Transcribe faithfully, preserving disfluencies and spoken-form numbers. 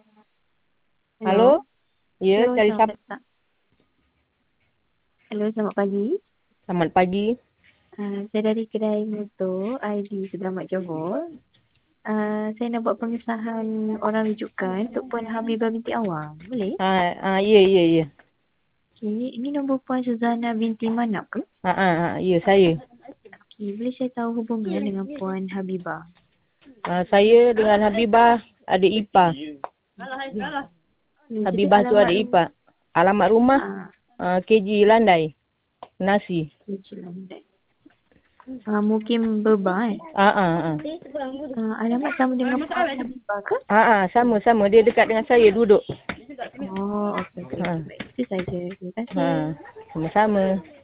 Halo? Halo? Ya, Halo, cari selamat siapa? petang. Halo, selamat pagi. Selamat pagi. Uh, saya dari kedai motor I D Segamat Johor. Uh, saya nak buat pengesahan orang rujukan untuk Puan Habibah binti Awang. Boleh? Ha, ha, ya, ya, ya. Okey, ini nombor Puan Suzana binti Manap ke? Ha, ha, ha, ya, saya. Okey, boleh saya tahu hubungan dengan Puan Habibah? Ha, saya dengan Habibah adik ipar. Hmm, jadi Habibah tu alamat adik rumah. ipar. Alamat rumah Ah, uh, K G Landai. Nasi. Kejilan Dek. Uh, mungkin Beba eh? Ha, ha, ha. Uh, alamat sama dengan Puan Habibah ke? Ha, ha, sama, sama. Dia dekat dengan saya duduk. Oh, okey, okey, Ha, okey. Baik, itu saja. Terima ha, kasih. sama-sama.